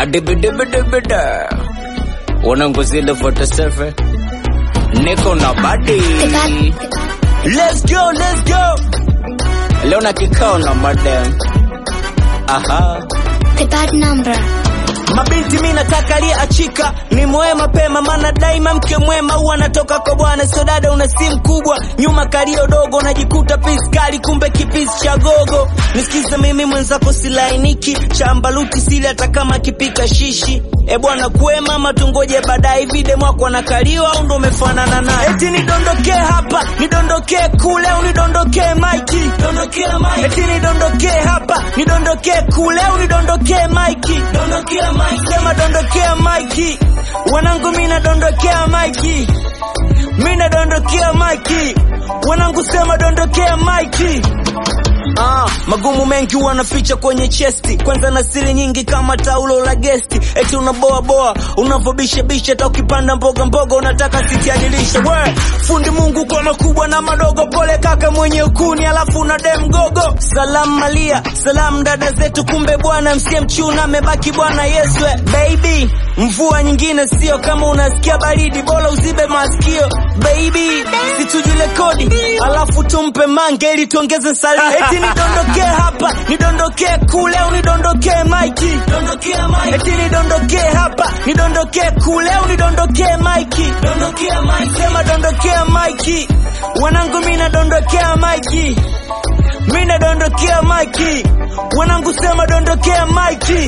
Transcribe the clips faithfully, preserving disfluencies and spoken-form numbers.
Adibidibidibida wanangu zile forty-seven niko na body. Let's go, let's go. Leo na kikao na madam. Aha. The bad number. Mabinti mimi nataka lia achika, ni mwema mapema maana daima mke mwema huwa anatoka kwa bwana. So dada una simu kubwa, nyuma kalio dogo, najikuta piskali kumbe kipisi cha gogo. Nisikize mimi mwenzako silainiki, chambaluti sili hata kama kipika shishi. E bwana kwema matungoje baadaye vide mwako anakaliwa au ndo umefanana naye. Eti nidondokee hapa, nidondokee kule, unidondokee Mikey, dondokea Mikey. Eti nidondokee hapa, nidondokee kule, unidondokee Mikey, dondokea Mikey. Sema dondokea Mikey, wanangu mimi nadondokea Mikey, mimi nadondokea Mikey, wanangu sema dondokea Mikey. Ah, magumu mengi wanaficha kwenye chesti, kwanza na siri nyingi kama taulo la gesti. Eti unaboa boa, unavobisha bisha, hata ukipanda mboga mboga unataka sitiadilisha. We, fundi Mungu kwa makubwa na madogo, pole kaka mwenye ukuni alafu una dem gogo. Salam Malia, salam dada zetu, kumbe bwana msie mchuna amebaki bwana Yesu. Baby, mvua nyingine sio kama unasikia baridi, bora uzibe masikio. Baby, situjule kodi, alafu tumpe mange ili tuongeze salio. Eti nidondokee hapa, nidondokee kule, unidondokee Mikey, dondokea Mikey. Eti nidondokee hapa, nidondokee kule, unidondokee Mikey, dondokea Mikey. Sema dondokea Mikey, wanangu mimi nadondokea Mikey, mimi nadondokea Mikey, wanangu sema dondokea Mikey.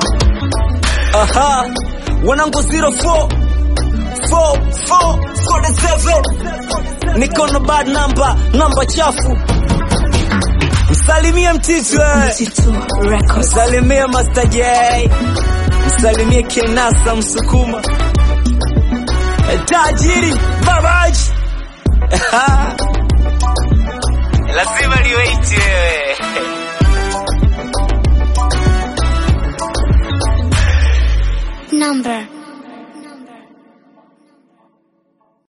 Aha, wanangu zero four four four forty-seven niko na bad number, namba chafu. Msalimie Mtitwe, msalimie Master J, msalimie Kenasa Msukuma, tajiri babaji. Lazima liweiti wewe. Number.